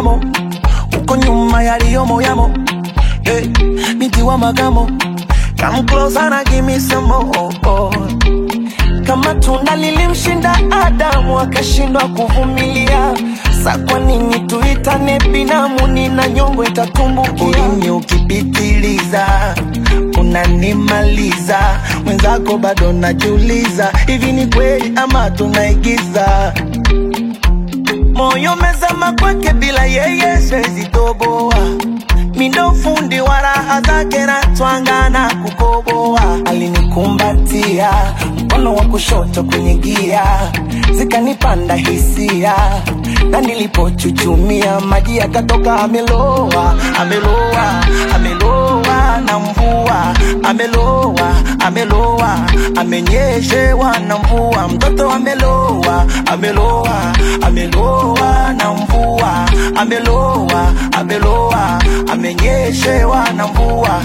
moyamo, uko nyuma yaliyomo yamo. Hey, binti wa magamo, come closer and give me some more. Kama tunda lilimshinda Adamu akashindwa kuvumilia, sa kwa nini tuitane binamu? Nina nyongo itatumbukia. Ulimi ukipitiliza unanimaliza, mwenzako bado najiuliza, hivi ni kweli ama tunaigiza? Moyo mezama kwake, bila yeye siwezi toboa. Mindo fundi wa raha zake na twangana kukoboa. Alinikumbatia mkono wa kushoto kwenye gia, zikanipanda hisia, na nilipochuchumia maji yakatoka. Ameloa, ameloa, ameloa na mvua. Ameloa, ameloa, amenyeshewa na mvua. Mtoto ameloa, ameloa, ameloa na mvua. Ameloa, ameloa, amenyeshewa na mvua.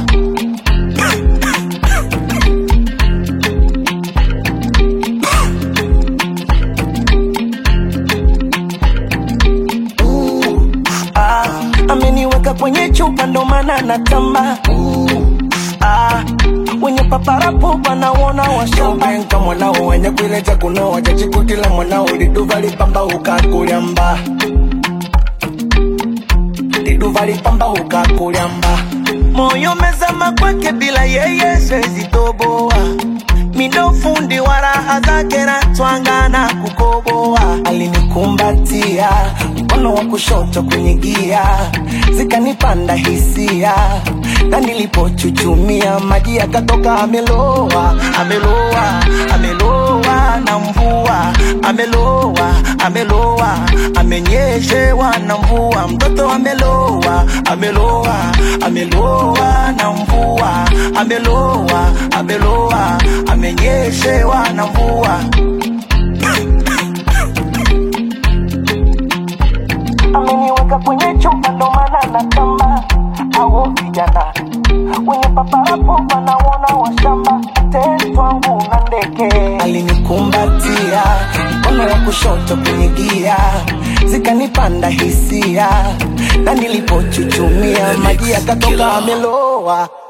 Ameniweka kwenye chupa ndo maana natamba. Wenye paparapo wanaona washamba. Nka mwanao wenye kuileja kuno wajajikutila mwanao. Liduva lipamba ukakuliamba, liduva lipamba ukakuliamba. Moyo mezama kwake, bila yeye siwezi toboa. Mindo fundi wa raha zake na twangana kukoboa. Alinikumbatia mkono wa kushoto kwenye gia, zikanipanda hisia, na nilipochuchumia maji yakatoka. Ameloa, ameloa, ameloa na mvua. Ameloa, ameloa, amenyeshewa na mvua. Mtoto ameloa, ameloa, ameloa na mvua. Ameloa, ameloa, amenyeshewa na mvua. Ameniweka kwenye chupa ndo maana natamba. Awo vijana wenye paparapo wanaona washamba. Teni wangu na ndeke. Alinikumbatia mkono wa kushoto kwenye gia, zikanipanda hisia, na nilipochuchumia maji yakatoka. Ameloa.